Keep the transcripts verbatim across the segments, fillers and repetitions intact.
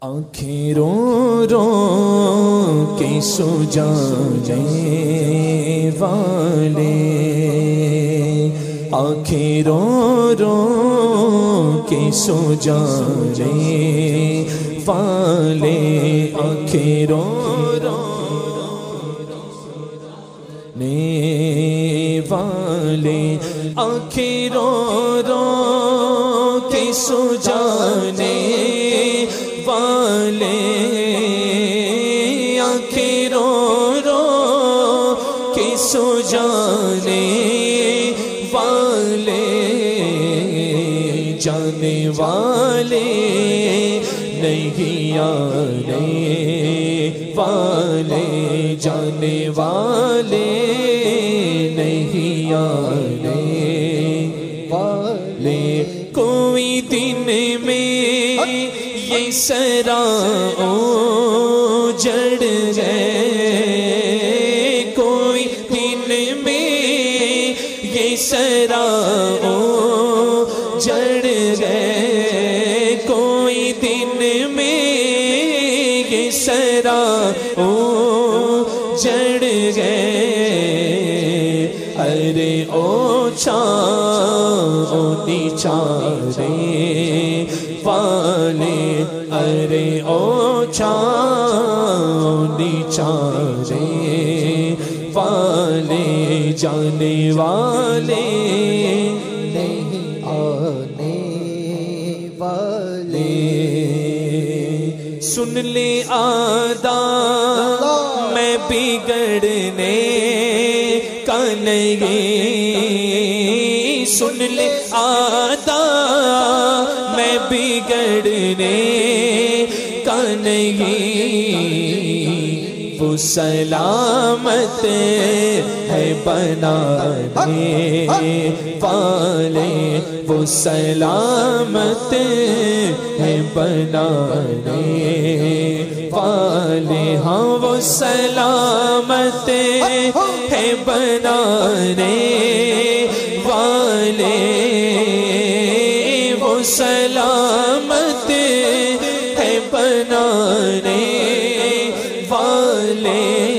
آنکھیں رو رو کے سو جانے والے، آنکھیں رو رو کے سو جانے والے، آنکھیں رو رو نے والے، آنکھیں رو رو کے سو جانے والے، آنکھیں رو رو کے سو جانے والے، جانے والے نہیں آنے والے، جانے والے نہیں آنے والے، کوئی دن میں یہ سرا اجڑ گئے، کوئی دن میں یہ سرا اجڑ گئے، کوئی دن میں یہ سرا اجڑ گئے، ارے او چھاؤ نیچارے والے، ارے او چھاؤ نیچارے والے، جانے والے نہیں آنے والے، سن لے آدھا میں بگڑنے کا نہیں، سن لے آدھا میں بگڑنے کا نہیں، وہ سلامت ہے بنانے والے، وہ سلامت ہے بنانے والے، ہاں وہ سلامت ہے بنانے والے، وہ سلامت ہے بنانے والے،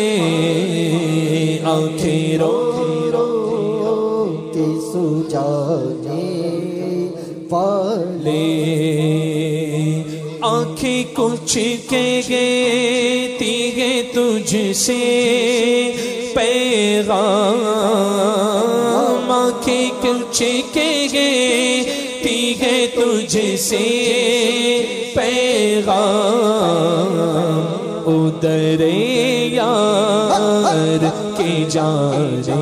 آنکھیں رو رو کے سو جانے والے، آنکھیں کچھ کہتی ہے تجھ سے پیغام، آنکھیں کچھ کہتی ہے تجھ سے پیغام، ادھر یار کے جانے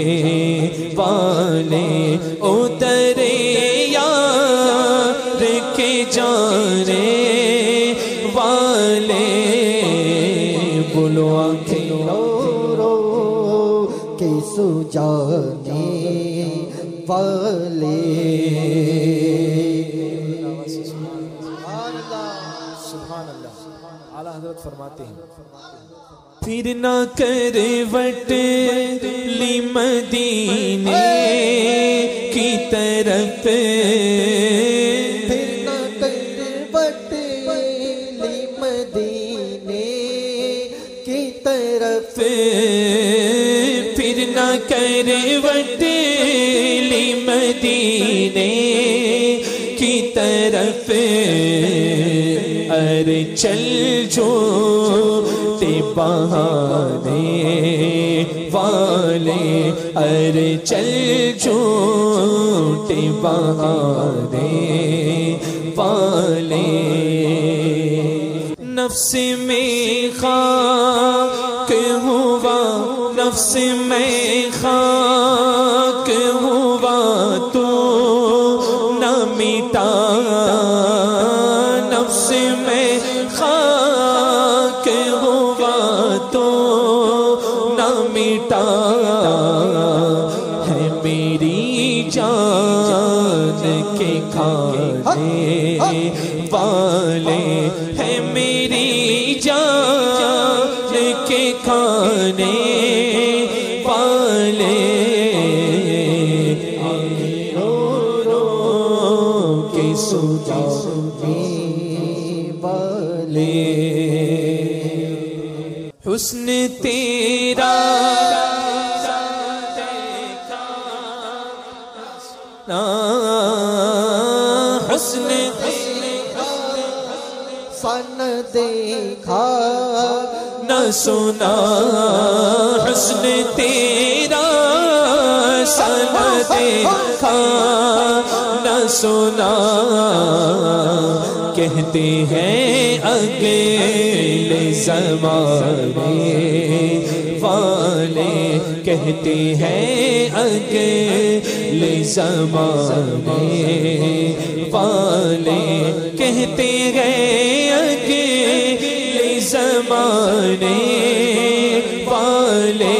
والے، ادھر یار کے جانے والے، بولو آنکھیں رو رو کے سو جانے والے، سبحان اللہ، اعلیٰ حضرت فرماتے ہیں، پھر نہ کروٹ لی مدینے کی طرف، پھر نہ کروٹ لی مدینے کی طرف، پھر نہ کروٹ لی مدینے کی طرف، ارے چل جو تے بہانے والے، ارے چل جو تے بہانے والے، نفس میں خاک ہوا، نفس میں خاک ہوا تو نہ مٹا، نفس میں خاک ہوا تو نہ مٹا، ہے میری جان کے کھانے والے، ہے میری جان کے کھانے والے، رو رو کے سو جانے والے، حسن تیرا حسن فن دیکھا نہ سنا حسن تیرا سن دیکھا نہ سنا کہتے ہیں اگلے زمانے والے کہتے ہیں اگلے زمانے والے کہتے ہیں اگلے زمانے والے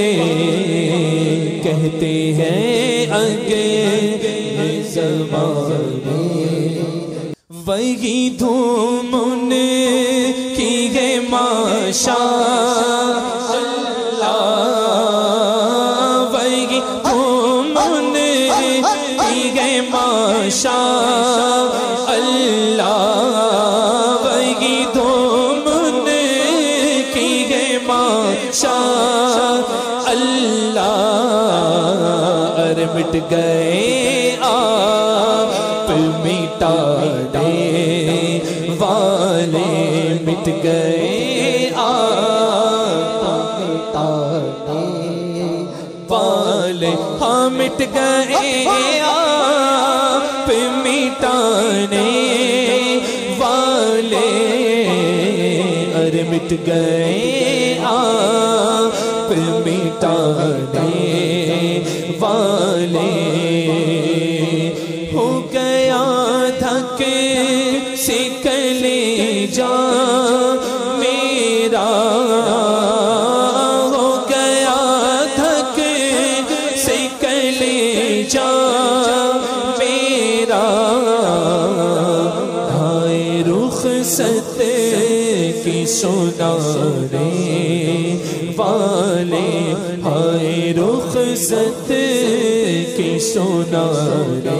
کہتے ہیں اگلے زمانے وہی دھوم ان کی ہے ماشاءاللہ وہی دھوم ان کی ہے ماشاءاللہ وہی دھوم ان کی ہے ماشاءاللہ اور مٹ گئے آپ مٹانے والے مٹ گئے آپ مٹانے والے ہاں مٹ گئے آپ مٹانے والے اور مٹ گئے آپ مٹانے والے ہو گیا دھک سے کلیجا میرا ہو گیا دھک سے کلیجا میرا ہائے رخصت کی سنانے والے ہائے رخصت کی سنانے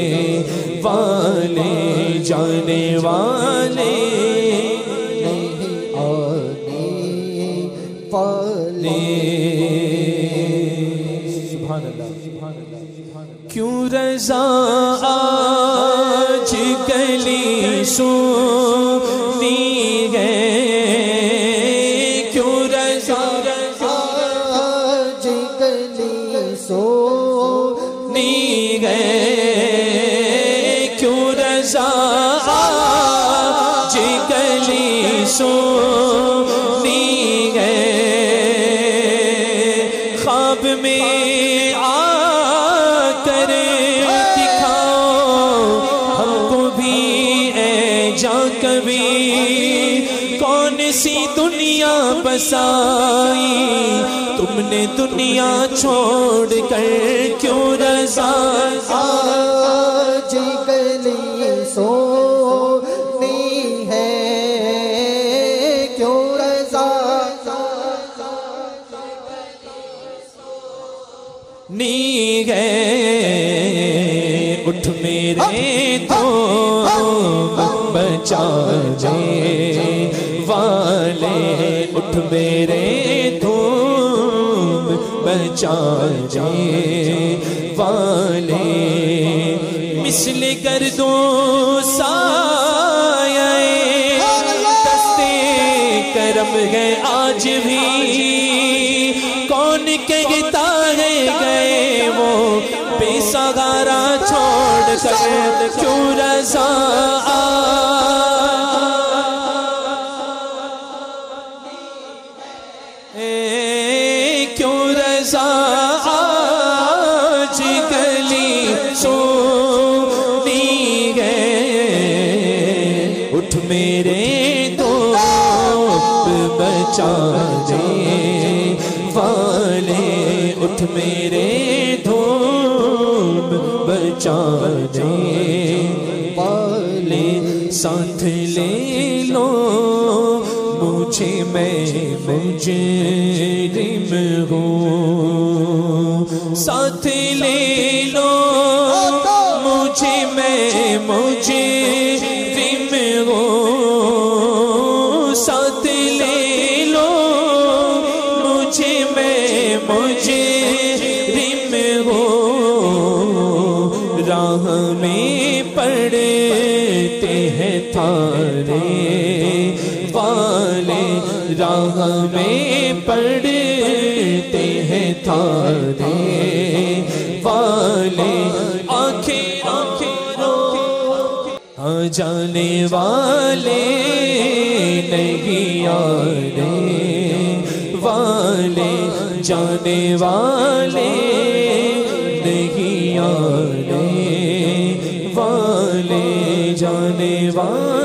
والے جانے والے آنے والے سبحان اللہ سبحان اللہ کیوں رضا آج گلی سونی ہے کیوں رضا آج گلی سونی ہے کیوں رضا آج گلی سونی ہے خواب میں آ کر دکھاؤ ہم کو بھی اے جاں کبھی کون سی دنیا بسائی تم نے دنیا چھوڑ کر کیوں رضا آج گلی سونی ہے کیوں رضا نی گئے اٹھ میرے تو بچا جے والے اٹھ میرے دھوم بچا جے والے مثل گردوں سایہ دستے کرم ہے آج بھی کون کہتا ہے گئے وہ بے سہارا چھوڑ کر کیوں رضا کیوں رضا آج گلی سونی ہے اٹھ میرے دوست بچا دے والے اٹھ میرے دھوم بچا دے والے ساتھ لے لو مجھے میں مجرم ہوں ساتھ لے لو مجھے میں مجرم ہوں تھارے والے، راہ میں پڑتے ہیں تھارے والے، آنکھیں رو آ جانے والے نہیں آنے والے، جانے والے نہیں آنے والے، جانے والے